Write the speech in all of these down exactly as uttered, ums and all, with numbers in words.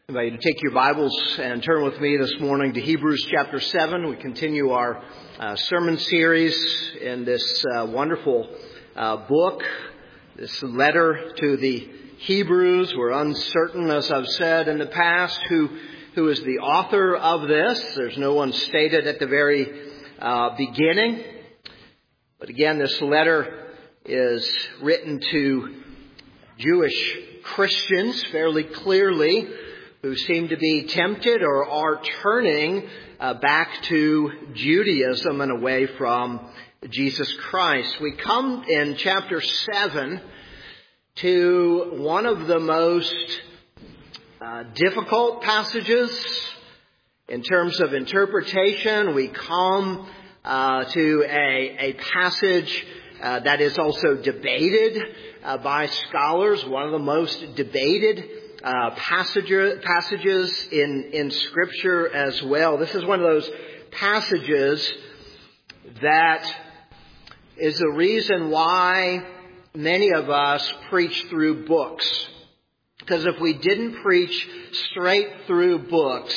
I invite you to take your Bibles and turn with me this morning to Hebrews chapter seven. We continue our uh, sermon series in this uh, wonderful uh, book, this letter to the Hebrews. We're uncertain, as I've said in the past, who who is the author of this. There's no one stated at the very uh, beginning. But again, this letter is written to Jewish Christians fairly clearly, who seem to be tempted or are turning uh, back to Judaism and away from Jesus Christ. We come in chapter seven to one of the most uh, difficult passages in terms of interpretation. We come uh, to a, a passage uh, that is also debated uh, by scholars, one of the most debated Uh, passage, passages in, in Scripture as well. This is one of those passages that is the reason why many of us preach through books. Because if we didn't preach straight through books,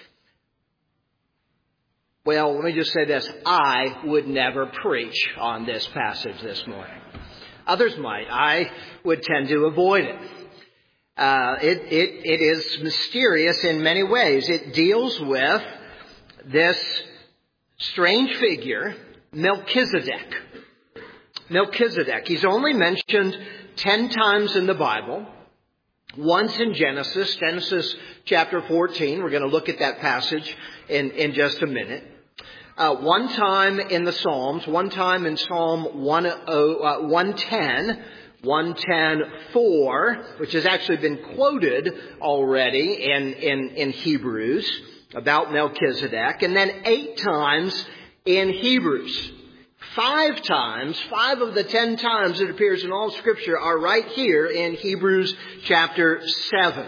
well, let me just say this, I would never preach on this passage this morning. Others might. I would tend to avoid it. Uh, it, it, it is mysterious in many ways. It deals with this strange figure, Melchizedek. Melchizedek. He's only mentioned ten times in the Bible. Once in Genesis, Genesis chapter fourteen. We're going to look at that passage in, in just a minute. Uh, one time in the Psalms, one time in Psalm one ten. one ten four, which has actually been quoted already in, in, in Hebrews about Melchizedek, and then eight times in Hebrews. Five times, five of the ten times it appears in all Scripture are right here in Hebrews chapter seven.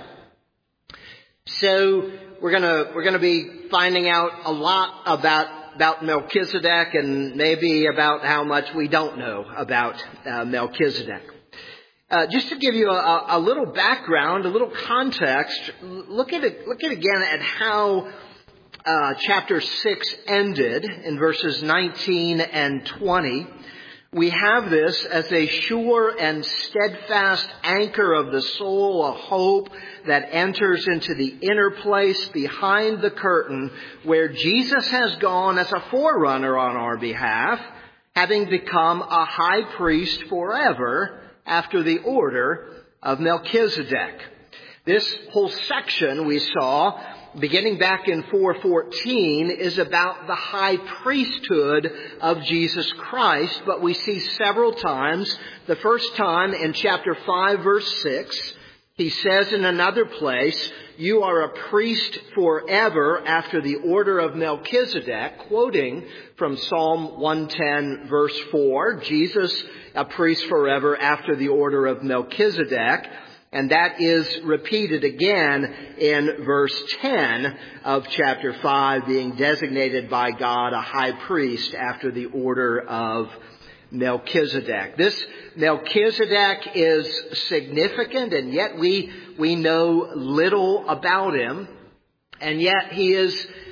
So we're gonna we're gonna be finding out a lot about about Melchizedek and maybe about how much we don't know about uh, Melchizedek. Uh, just to give you a, a little background, a little context, look at it, look at again at how uh, chapter six ended in verses nineteen and twenty. We have this as a sure and steadfast anchor of the soul, a hope that enters into the inner place behind the curtain, where Jesus has gone as a forerunner on our behalf, having become a high priest forever, after the order of Melchizedek. This whole section we saw, beginning back in four fourteen, is about the high priesthood of Jesus Christ, but we see several times. The first time in chapter five, verse six, he says in another place, "You are a priest forever after the order of Melchizedek," quoting from Psalm one ten, verse four, Jesus, a priest forever after the order of Melchizedek. And that is repeated again in verse ten of chapter five, being designated by God a high priest after the order of Melchizedek. This Melchizedek is significant, and yet we we know little about him, and yet he is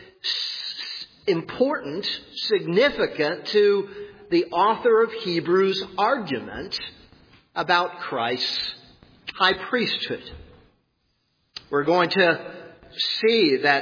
important, significant to the author of Hebrews' argument about Christ's high priesthood. We're going to see that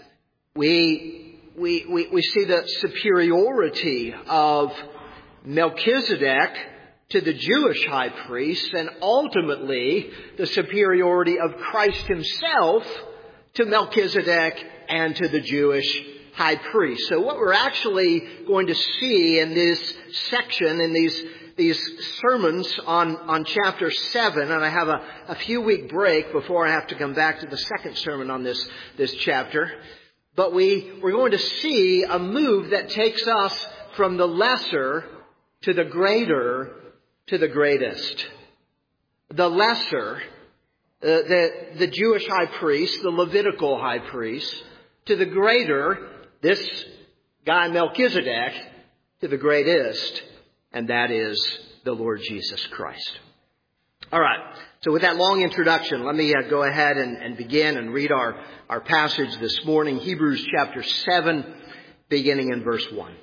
we we we, we see the superiority of Melchizedek to the Jewish high priest, and ultimately the superiority of Christ himself to Melchizedek and to the Jewish high priest. So what we're actually going to see in this section, in these these sermons on, on chapter seven, and I have a, a few week break before I have to come back to the second sermon on this, this chapter, but we, we're going to see a move that takes us from the lesser to the greater to the greatest. The lesser, uh, the, the Jewish high priest, the Levitical high priest, to the greater, this guy Melchizedek, to the greatest, and that is the Lord Jesus Christ. All right. So with that long introduction, let me uh, go ahead and, and begin and read our, our passage this morning, Hebrews chapter seven, beginning in verse one.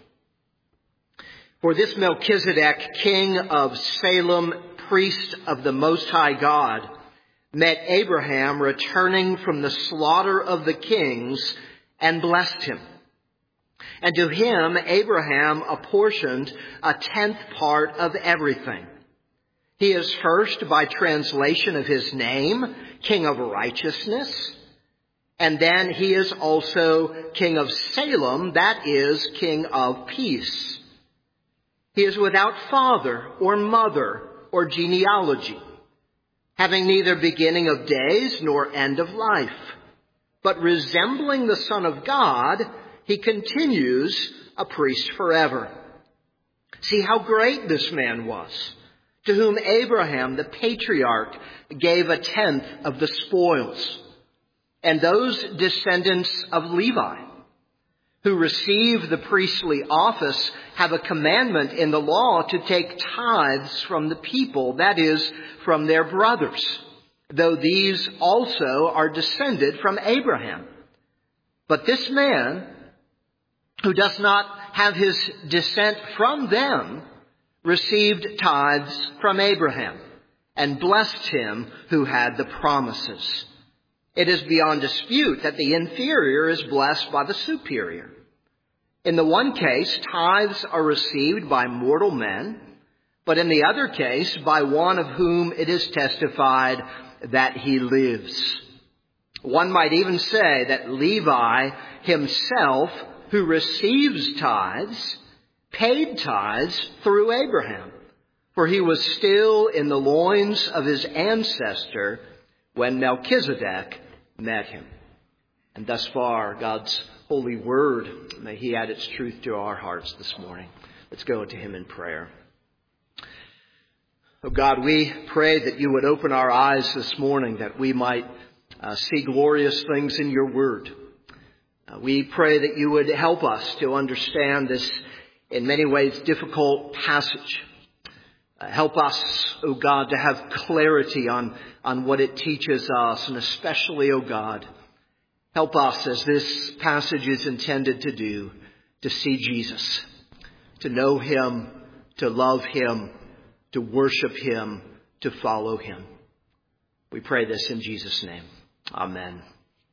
For this Melchizedek, king of Salem, priest of the Most High God, met Abraham returning from the slaughter of the kings and blessed him. And to him, Abraham apportioned a tenth part of everything. He is first, by translation of his name, King of Righteousness. And then he is also King of Salem, that is, King of Peace. He is without father or mother or genealogy, having neither beginning of days nor end of life. But resembling the Son of God, he continues a priest forever. See how great this man was, to whom Abraham, the patriarch, gave a tenth of the spoils. And those descendants of Levi, who receive the priestly office, have a commandment in the law to take tithes from the people, that is, from their brothers, though these also are descended from Abraham. But this man, who does not have his descent from them, received tithes from Abraham and blessed him who had the promises. It is beyond dispute that the inferior is blessed by the superior. In the one case, tithes are received by mortal men, but in the other case, by one of whom it is testified that he lives. One might even say that Levi himself, who receives tithes, paid tithes through Abraham, for he was still in the loins of his ancestor when Melchizedek met him. And thus far, God's holy word, may he add its truth to our hearts this morning. Let's go to him in prayer. Oh God, we pray that you would open our eyes this morning, that we might uh, see glorious things in your word. Uh, we pray that you would help us to understand this, in many ways, difficult passage. Uh, help us, oh God, to have clarity on, on what it teaches us, and especially, oh God, help us, as this passage is intended to do, to see Jesus, to know him, to love him, to worship him, to follow him. We pray this in Jesus' name. Amen.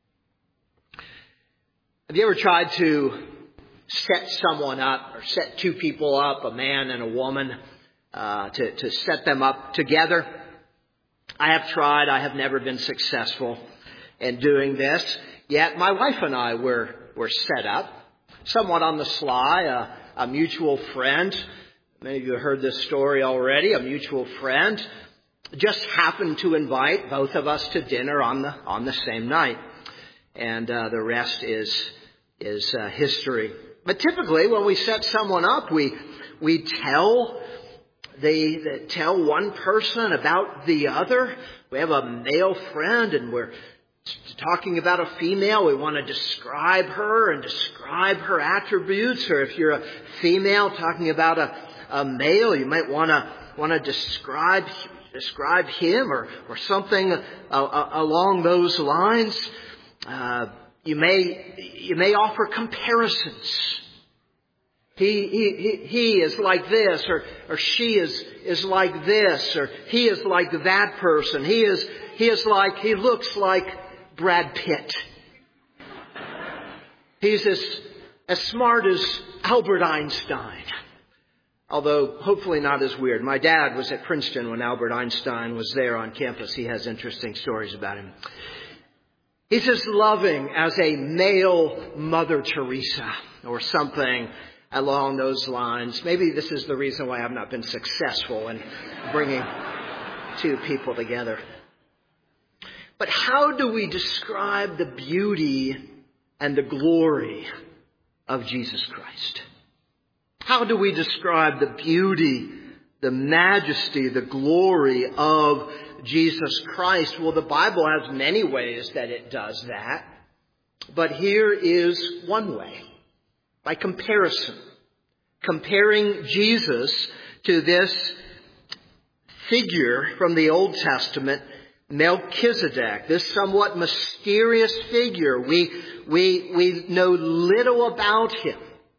Have you ever tried to set someone up, or set two people up, a man and a woman, uh, to, to set them up together? I have tried. I have never been successful in doing this. Yet my wife and I were, were set up, somewhat on the sly. A, a mutual friend, many of you have heard this story already, a mutual friend just happened to invite both of us to dinner on the on the same night. And uh, the rest is is uh, history. But typically when we set someone up, we we tell they, they tell one person about the other. We have a male friend and we're talking about a female. We want to describe her and describe her attributes. Or if you're a female talking about a, a male, you might want to want to describe describe him or or something uh, uh, along those lines. Uh, you may you may offer comparisons. He, he, he is like this, or, or she is, is like this, or he is like that person. He is, he is like, he looks like Brad Pitt. He's as, as smart as Albert Einstein. Although hopefully not as weird. My dad was at Princeton when Albert Einstein was there on campus. He has interesting stories about him. He's as loving as a male Mother Teresa or something along those lines. Maybe this is the reason why I've not been successful in bringing two people together. But how do we describe the beauty and the glory of Jesus Christ? How do we describe the beauty, the majesty, the glory of Jesus Christ? Well, the Bible has many ways that it does that. But here is one way. By comparison, comparing Jesus to this figure from the Old Testament Melchizedek, this somewhat mysterious figure. We, we, we know little about him.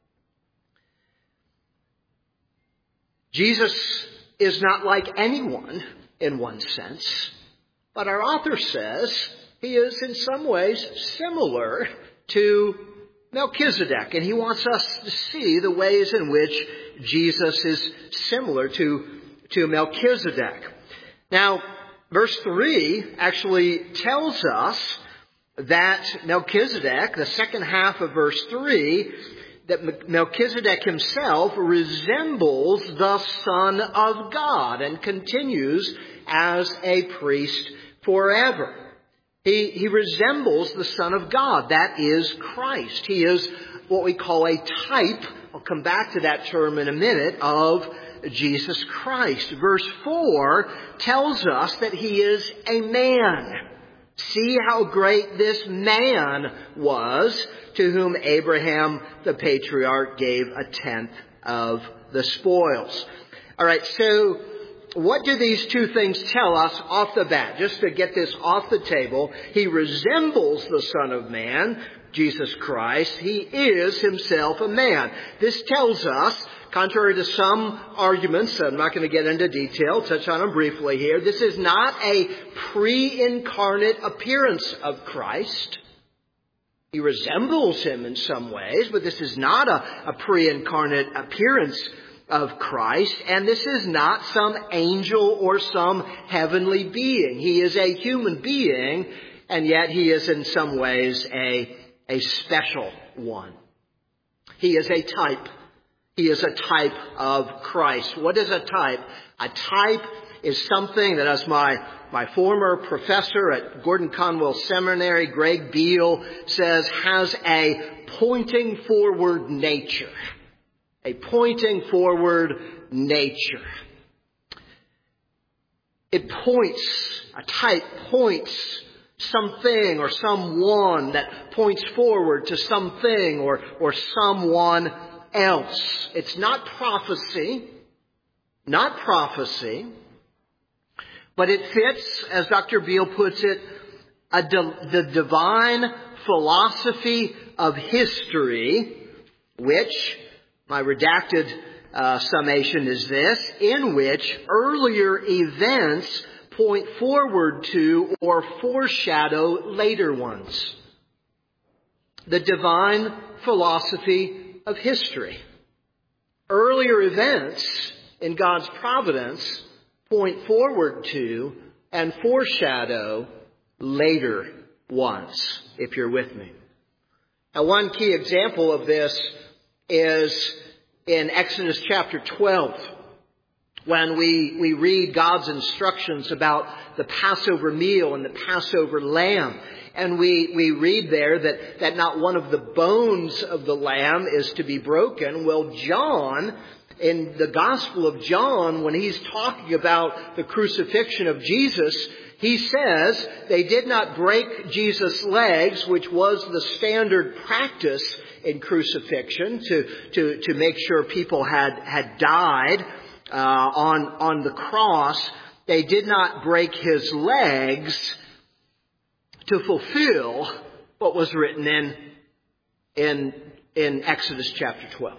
Jesus is not like anyone in one sense, but our author says he is in some ways similar to Melchizedek, and he wants us to see the ways in which Jesus is similar to, to Melchizedek. Now, verse three actually tells us that Melchizedek, the second half of verse three, that Melchizedek himself resembles the Son of God and continues as a priest forever. He, he resembles the Son of God. That is Christ. He is what we call a type, I'll come back to that term in a minute, of Jesus Christ. Verse four tells us that he is a man. See how great this man was, to whom Abraham the patriarch gave a tenth of the spoils. All right, so what do these two things tell us off the bat? Just to get this off the table, he resembles the Son of Man, Jesus Christ. He is himself a man. This tells us, contrary to some arguments, I'm not going to get into detail, touch on them briefly here, this is not a pre-incarnate appearance of Christ. He resembles him in some ways, but this is not a, a pre-incarnate appearance of Christ, and this is not some angel or some heavenly being. He is a human being, and yet he is in some ways a, a special one. He is a type. He is a type of Christ. What is a type? A type is something that, as my, my former professor at Gordon Conwell Seminary, Greg Beale, says, has a pointing forward nature. A pointing forward nature. It points, a type points something or someone that points forward to something or, or someone else. It's not prophecy, not prophecy, but it fits, as Doctor Beale puts it, a di- the divine philosophy of history, which, my redacted uh, summation is this, in which earlier events point forward to or foreshadow later ones. The divine philosophy of history. Earlier events in God's providence point forward to and foreshadow later ones, if you're with me. Now, one key example of this is in Exodus chapter twelve, when we, we read God's instructions about the Passover meal and the Passover lamb. And we, we read there that, that not one of the bones of the lamb is to be broken. Well, John, in the Gospel of John, when he's talking about the crucifixion of Jesus, he says they did not break Jesus' legs, which was the standard practice in crucifixion to, to, to make sure people had, had died uh, on, on the cross. They did not break his legs to fulfill what was written in, in, in Exodus chapter twelve.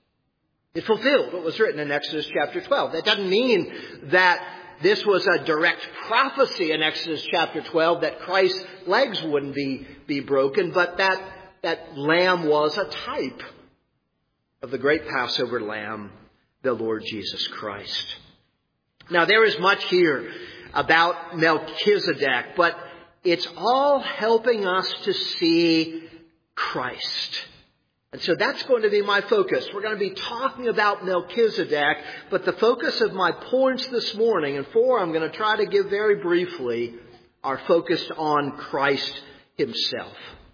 It fulfilled what was written in Exodus chapter twelve. That doesn't mean that this was a direct prophecy in Exodus chapter twelve that Christ's legs wouldn't be, be broken, but that, that lamb was a type of the great Passover lamb, the Lord Jesus Christ. Now, there is much here about Melchizedek, but it's all helping us to see Christ. And so that's going to be my focus. We're going to be talking about Melchizedek, but the focus of my points this morning, and four I'm going to try to give very briefly, are focused on Christ himself.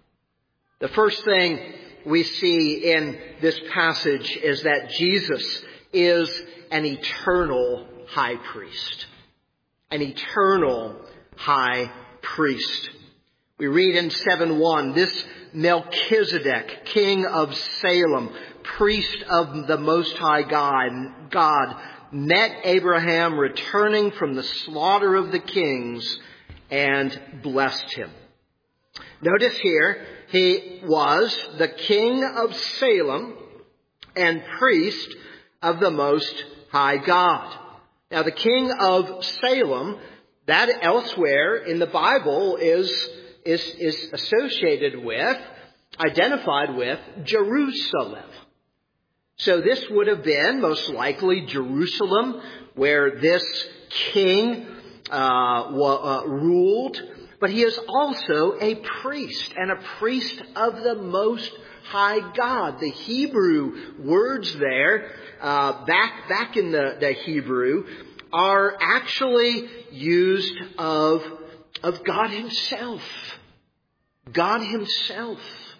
The first thing we see in this passage is that Jesus is an eternal high priest. An eternal high priest. We read in seven one, this Melchizedek, king of Salem, priest of the Most High God, God, met Abraham returning from the slaughter of the kings and blessed him. Notice here, he was the king of Salem and priest of the Most High God. Now, the king of Salem, that elsewhere in the Bible is, is, is associated with, identified with Jerusalem. So this would have been most likely Jerusalem, where this king uh, wa- uh, ruled. But he is also a priest, and a priest of the Most High God. The Hebrew words there, uh, back back in the, the Hebrew, are actually used of, of God himself. God himself.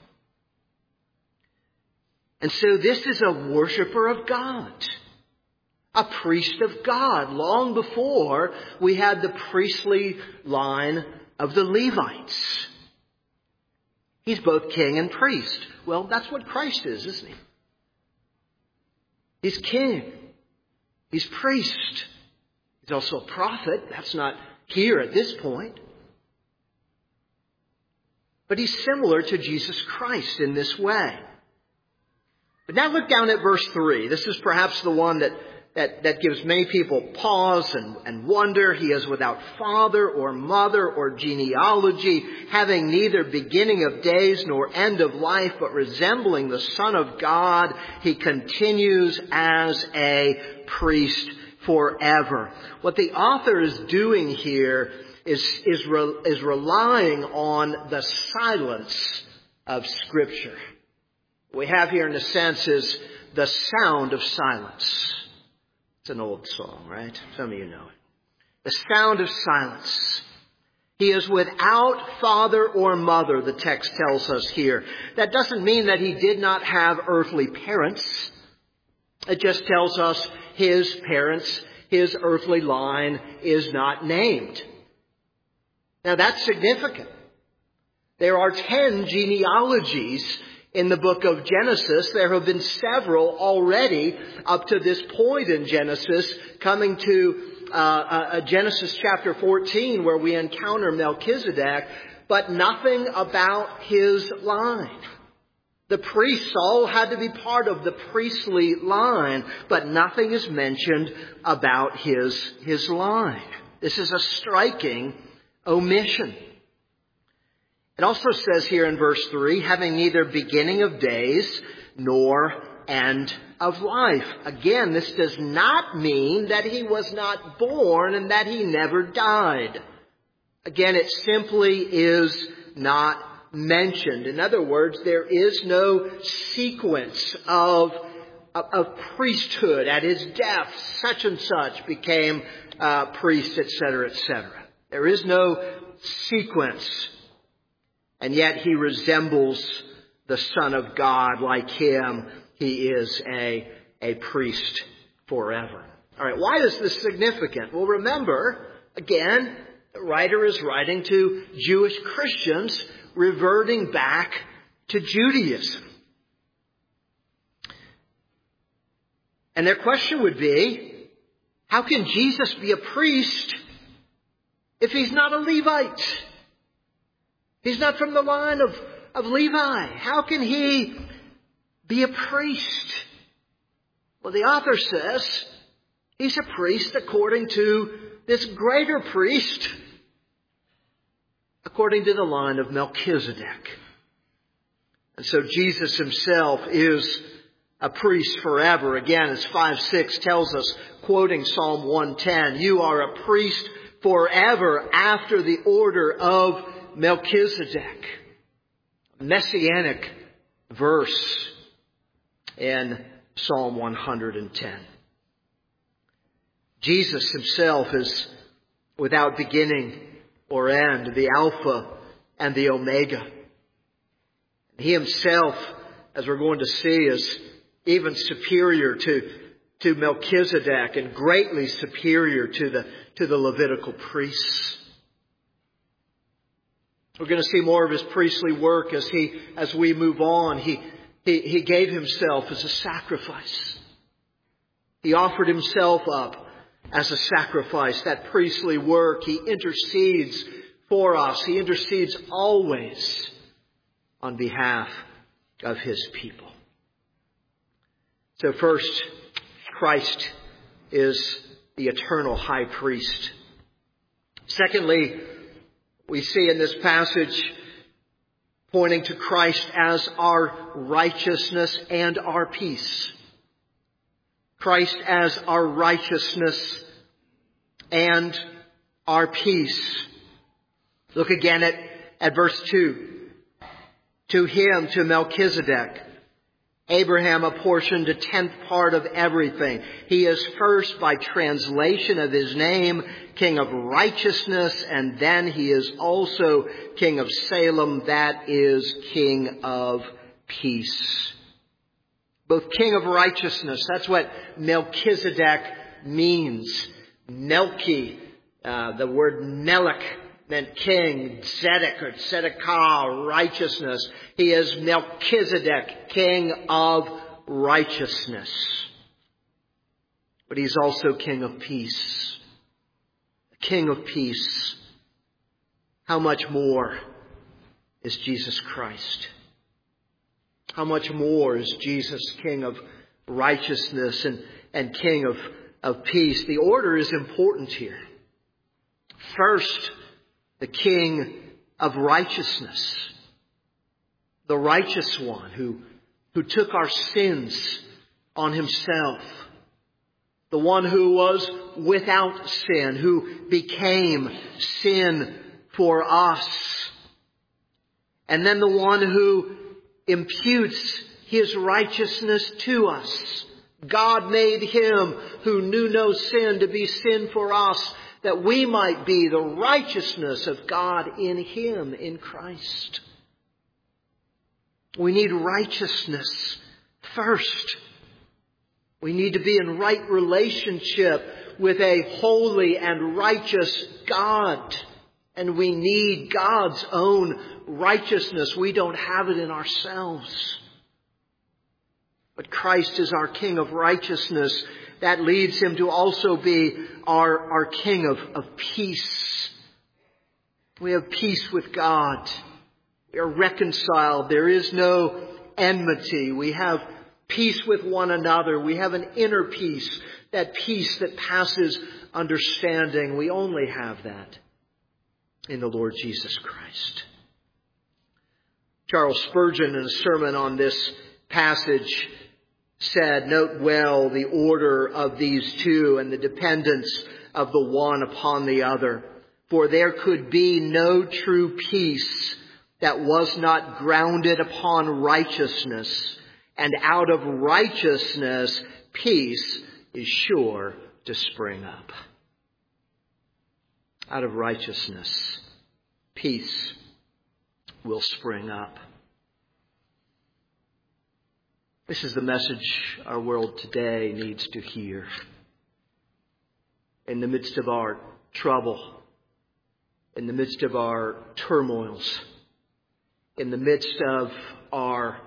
And so this is a worshiper of God. A priest of God, long before we had the priestly line of the Levites. He's both king and priest. Well, that's what Christ is, isn't he? He's king. He's priest. He's also a prophet. That's not here at this point. But he's similar to Jesus Christ in this way. But now look down at verse three. This is perhaps the one that That, that gives many people pause and, and wonder. He is without father or mother or genealogy, having neither beginning of days nor end of life, but resembling the Son of God. He continues as a priest forever. What the author is doing here is, is, re, is relying on the silence of Scripture. What we have here in a sense is the sound of silence. It's an old song, right? Some of you know it. The sound of silence. He is without father or mother, the text tells us here. That doesn't mean that he did not have earthly parents. It just tells us his parents, his earthly line is not named. Now that's significant. There are ten genealogies in the book of Genesis. There have been several already up to this point in Genesis, coming to uh, uh, Genesis chapter fourteen, where we encounter Melchizedek, but nothing about his line. The priests all had to be part of the priestly line, but nothing is mentioned about his, his line. This is a striking omission. It also says here in verse three, having neither beginning of days nor end of life. Again, this does not mean that he was not born and that he never died. Again, it simply is not mentioned. In other words, there is no sequence of, of, of priesthood. At his death, such and such became uh, priest, et cetera, et cetera. There is no sequence. And yet he resembles the Son of God. Like him, he is a, a priest forever. All right, why is this significant? Well, remember, again, the writer is writing to Jewish Christians reverting back to Judaism. And their question would be, how can Jesus be a priest if he's not a Levite? He's not from the line of, of Levi. How can he be a priest? Well, the author says he's a priest according to this greater priest, according to the line of Melchizedek. And so Jesus himself is a priest forever. Again, as five six tells us, quoting Psalm one ten, you are a priest forever after the order of Melchizedek. Messianic verse in Psalm one ten. Jesus himself is without beginning or end, the Alpha and the Omega. He himself, as we're going to see, is even superior to, to Melchizedek and greatly superior to the, to the Levitical priests. We're going to see more of his priestly work as he, as we move on. He, he, he gave himself as a sacrifice. He offered himself up as a sacrifice, that priestly work. He intercedes for us. He intercedes always on behalf of His people. So first, Christ is the eternal high priest. Secondly, we see in this passage pointing to Christ as our righteousness and our peace. Christ as our righteousness and our peace. Look again at, at verse two. To him, to Melchizedek, Abraham apportioned a tenth part of everything. He is first, by translation of his name, King of righteousness, and then he is also King of Salem, that is, King of peace. Both King of righteousness, that's what Melchizedek means. Melchi, uh, the word Melech meant king, Zedek or Tzedekah, righteousness. He is Melchizedek, King of righteousness. But he's also King of peace. King of peace. How much more is Jesus Christ? How much more is Jesus King of righteousness and, and King of, of peace? The order is important here. First, the King of righteousness. The righteous one who, who took our sins on himself. The one who was without sin, who became sin for us. And then the one who imputes his righteousness to us. God made him who knew no sin to be sin for us, that we might be the righteousness of God in him, in Christ. We need righteousness first. We need to be in right relationship with a holy and righteous God. And we need God's own righteousness. We don't have it in ourselves. But Christ is our King of righteousness. That leads him to also be our, our King of, of peace. We have peace with God. We are reconciled. There is no enmity. We have peace with one another. We have an inner peace. That peace that passes understanding. We only have that in the Lord Jesus Christ. Charles Spurgeon, in a sermon on this passage, said, note well the order of these two and the dependence of the one upon the other. For there could be no true peace that was not grounded upon righteousness. And out of righteousness, peace is sure to spring up. Out of righteousness, peace will spring up. This is the message our world today needs to hear. In the midst of our trouble, in the midst of our turmoils, in the midst of our,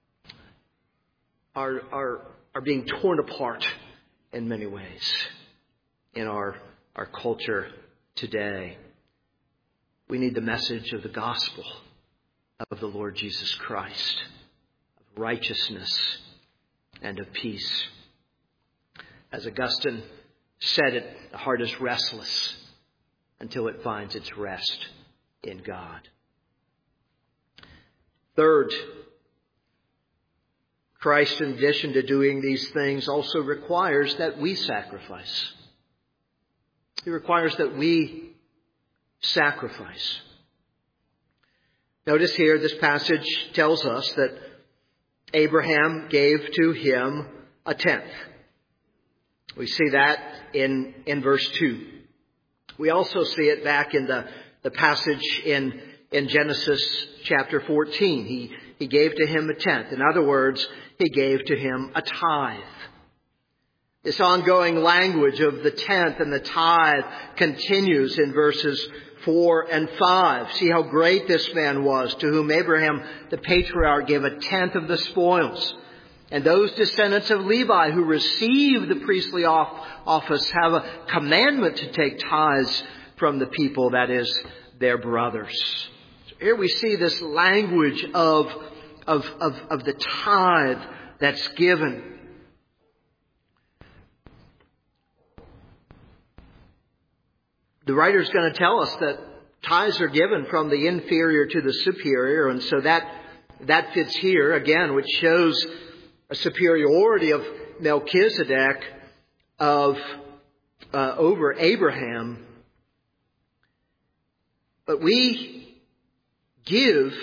our, our, our being torn apart in many ways in our, our culture today, we need the message of the gospel of the Lord Jesus Christ. Righteousness and of peace. As Augustine said it, the heart is restless until it finds its rest in God. Third, Christ, in addition to doing these things, also requires that we sacrifice. He requires that we sacrifice. Notice here, this passage tells us that Abraham gave to him a tenth. We see that in, in verse two. We also see it back in the, the passage in, in Genesis chapter fourteen. He, he gave to him a tenth. In other words, he gave to him a tithe. This ongoing language of the tenth and the tithe continues in verses four and five. See how great this man was, to whom Abraham the patriarch gave a tenth of the spoils. And those descendants of Levi who receive the priestly office have a commandment to take tithes from the people, that is, their brothers. So here we see this language of, of, of, of the tithe that's given. The writer's going to tell us that tithes are given from the inferior to the superior, and so that that fits here again, which shows a superiority of Melchizedek of uh, over Abraham. But we give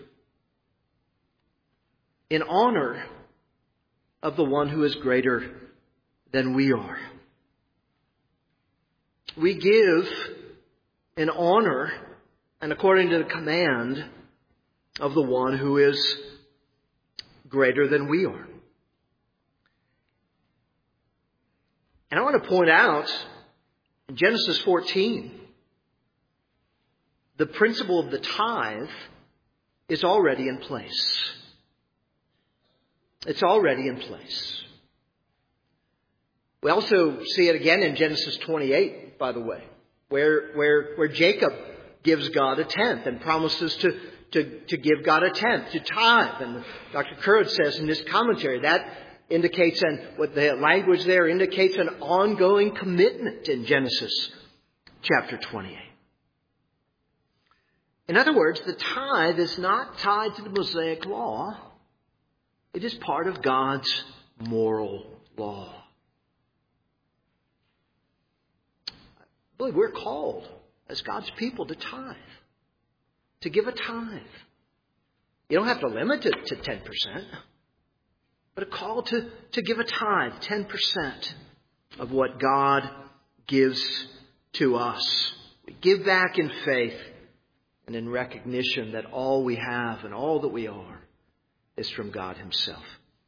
in honor of the one who is greater than we are. We give in honor and according to the command of the one who is greater than we are. And I want to point out in Genesis fourteen, the principle of the tithe is already in place. It's already in place. We also see it again in Genesis twenty-eight, by the way, where where where Jacob gives God a tenth and promises to, to, to give God a tenth, to tithe. And Doctor Currid says in his commentary that indicates, and what the language there indicates, an ongoing commitment in Genesis chapter twenty-eight. In other words, the tithe is not tied to the Mosaic law. It is part of God's moral law. I believe we're called as God's people to tithe, to give a tithe. You don't have to limit it to ten percent, but a call to, to give a tithe, ten percent of what God gives to us. We give back in faith and in recognition that all we have and all that we are is from God Himself.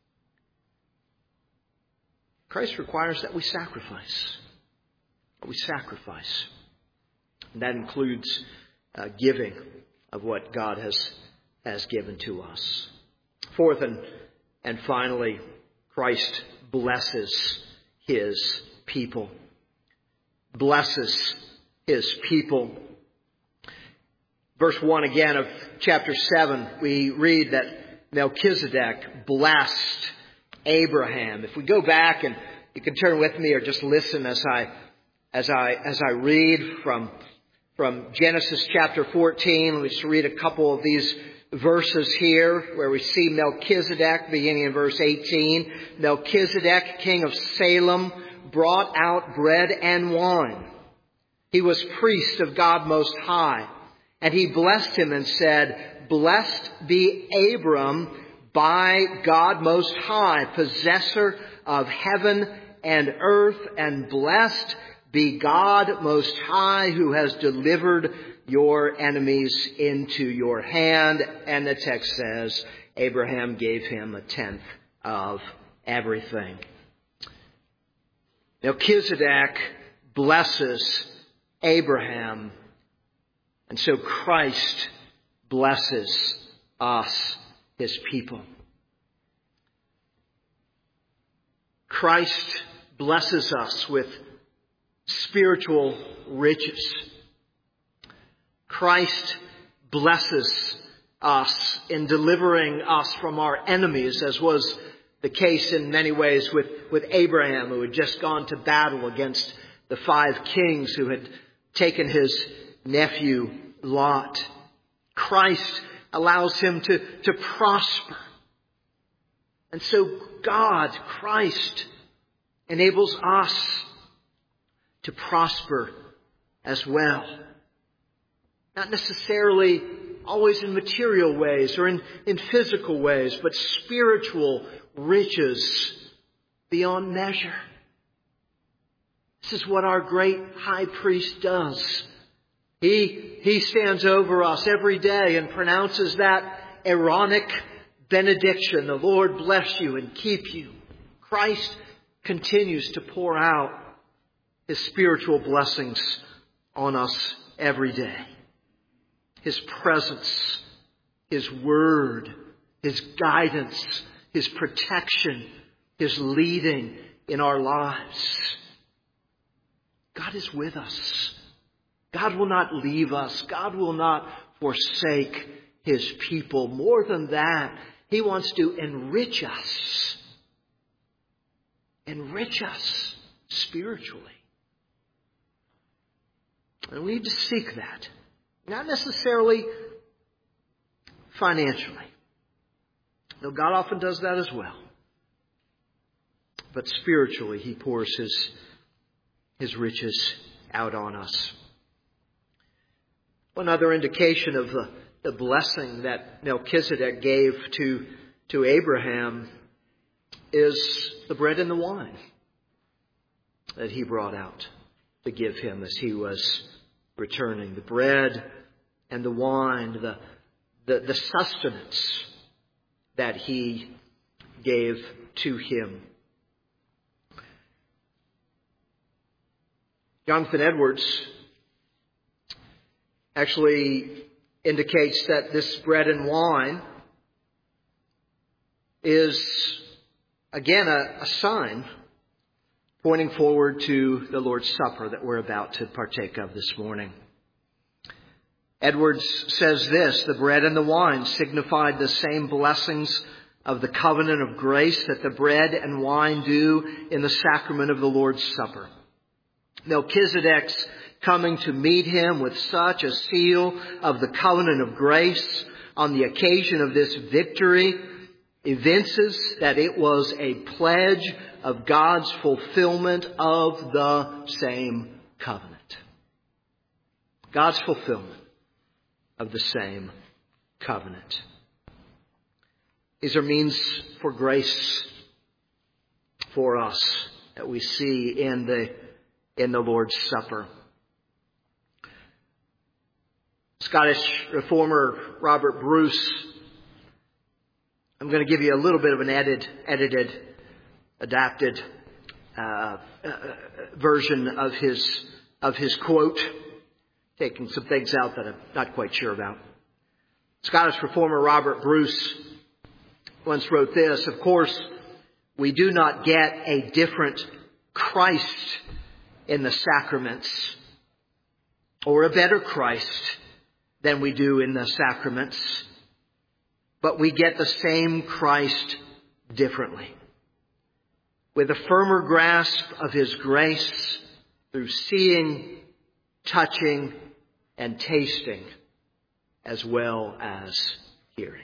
Christ requires that we sacrifice. We sacrifice. And that includes uh, giving of what God has, has given to us. Fourth and, and finally, Christ blesses His people. Blesses His people. Verse one again of chapter seven, we read that Melchizedek blessed Abraham. If we go back, and you can turn with me or just listen as I as I as I read from from Genesis chapter fourteen. Let's read a couple of these verses here where we see Melchizedek beginning in verse eighteen. Melchizedek, king of Salem, brought out bread and wine. He was priest of God Most High, and he blessed him and said, "Blessed be Abram by God Most High, possessor of heaven and earth, and blessed be God Most High, who has delivered your enemies into your hand." And the text says, Abraham gave him a tenth of everything. Melchizedek blesses Abraham, and so Christ blesses us, His people. Christ blesses us with spiritual riches. Christ blesses us in delivering us from our enemies, as was the case in many ways with, with Abraham, who had just gone to battle against the five kings who had taken his nephew Lot. Christ allows him to, to prosper. And so God, Christ, enables us to prosper as well. Not necessarily always in material ways or in, in physical ways, but spiritual riches beyond measure. This is what our great high priest does. He, he stands over us every day and pronounces that Aaronic benediction. The Lord bless you and keep you. Christ continues to pour out His spiritual blessings on us every day. His presence, His word, His guidance, His protection, His leading in our lives. God is with us. God will not leave us. God will not forsake His people. More than that, He wants to enrich us. Enrich us spiritually. And we need to seek that. Not necessarily financially. Though God often does that as well. But spiritually, He pours His, His riches out on us. One other indication of the, the blessing that Melchizedek gave to, to Abraham is the bread and the wine that he brought out to give him as he was returning. The bread and the wine, the, the, the sustenance that he gave to him. Jonathan Edwards actually indicates that this bread and wine is, again, a, a sign pointing forward to the Lord's Supper that we're about to partake of this morning. Edwards says this: the bread and the wine signified the same blessings of the covenant of grace that the bread and wine do in the sacrament of the Lord's Supper. Melchizedek's coming to meet him with such a seal of the covenant of grace on the occasion of this victory evinces that it was a pledge of God's fulfillment of the same covenant. God's fulfillment of the same covenant. These are means for grace for us that we see in the in the Lord's Supper. Scottish reformer Robert Bruce, I'm going to give you a little bit of an edit, edited, adapted uh, uh, version of his of his quote, taking some things out that I'm not quite sure about. Scottish reformer Robert Bruce once wrote this: of course, we do not get a different Christ in the sacraments, or a better Christ than we do in the sacraments, but we get the same Christ differently, with a firmer grasp of His grace through seeing, touching, and tasting, as well as hearing.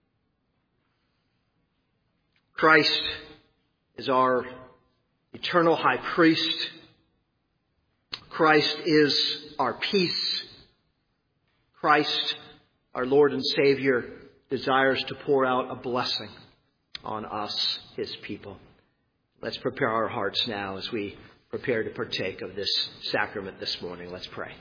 Christ is our eternal high priest. Christ is our peace. Christ, our Lord and Savior, desires to pour out a blessing on us, His people. Let's prepare our hearts now as we prepare to partake of this sacrament this morning. Let's pray.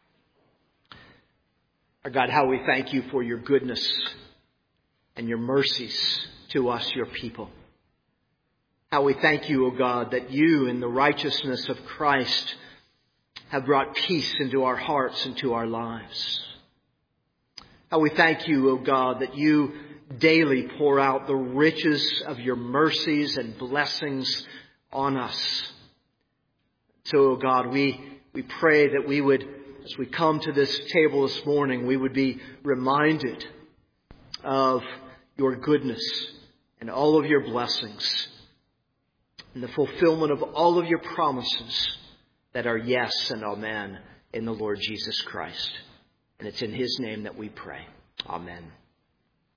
Our God, how we thank You for Your goodness and Your mercies to us, Your people. How we thank You, O God, that You, in the righteousness of Christ, have brought peace into our hearts and to our lives. How we thank You, O God, that You daily pour out the riches of Your mercies and blessings on us. So, O God, we, we pray that we would, as we come to this table this morning, we would be reminded of Your goodness and all of Your blessings and the fulfillment of all of Your promises that are yes and amen in the Lord Jesus Christ. And it's in His name that we pray. Amen.